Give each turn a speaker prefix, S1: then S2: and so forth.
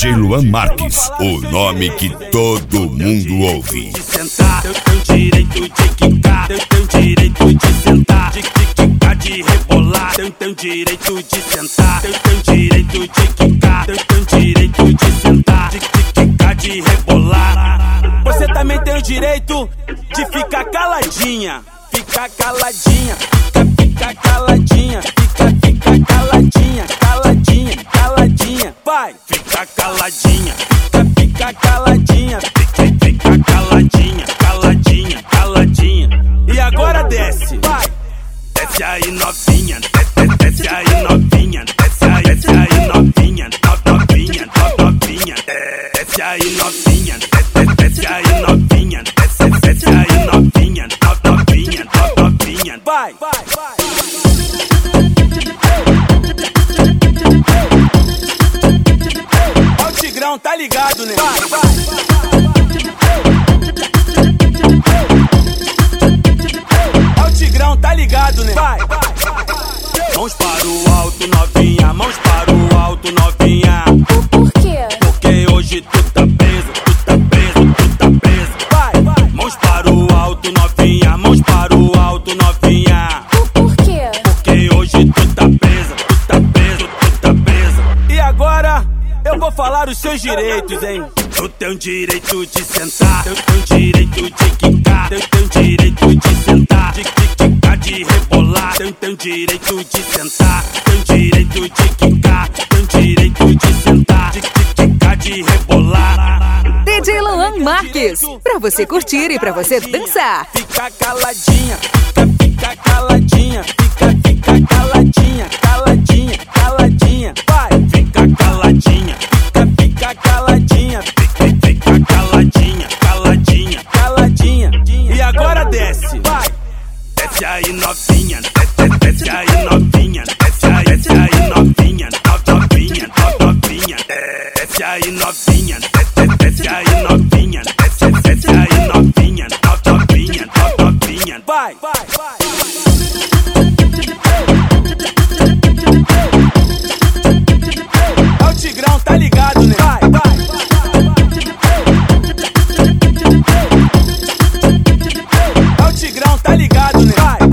S1: DJ Luan Marques, o nome que todo mundo ouve.
S2: De sentar, eu tenho direito de quicar, eu tenho direito de sentar, de quicar, de rebolar, eu tenho direito de sentar, eu tenho direito de quicar, eu tenho direito de sentar, de quicar, de rebolar. Você também tem o direito de ficar caladinha, ficar caladinha, ficar caladinha, ficar caladinha, caladinha, caladinha, vai, ficar caladinha, ficar caladinha, ficar caladinha, caladinha, caladinha. E agora desce, vai, desce aí novinha, desce aí novinha, desce aí novinha, novinha, novinha, desce aí novinha, desce aí novinha, desce aí novinha, novinha, novinha, vai, vai, vai. Ó o Tigrão, tá ligado, né? Vai, vai. Ó o Tigrão, tá ligado, né? Vai, vai, vai. Mãos para o alto, novinha, mãos para o alto, novinha.
S3: Por quê?
S2: Porque hoje tu tá preso, tu tá preso, tu tá preso. Vai, vai. Mãos para o alto, novinha, mãos para o alto, novinha.
S3: Por quê?
S2: Porque hoje tu tá presa, tu tá preso, tu tá presa. E agora eu vou falar os seus direitos, hein? Eu tenho direito de sentar, eu tenho direito de quicar, eu tenho direito de sentar, de quicar, de rebolar, eu tenho direito de sentar, tenho direito de quicar, tenho direito de sentar, de quicar, de rebolar.
S4: DJ Luan Marques, pra você curtir e pra você dançar.
S2: Fica caladinha, fica caladinha, fica caladinha, caladinha, caladinha, vai, fica caladinha, fica caladinha, fica caladinha, caladinha, caladinha. E agora desce, vai, desce aí novinha, desce aí novinha, desce aí novinha, novinha, novinha, desce aí novinha, desce aí novinha, desce aí novinha, novinha, novinha, vai, vai, vai. Ó o Tigrão, tá ligado, né? Vai, vai, vai. Ó o Tigrão, tá ligado, né? Vai.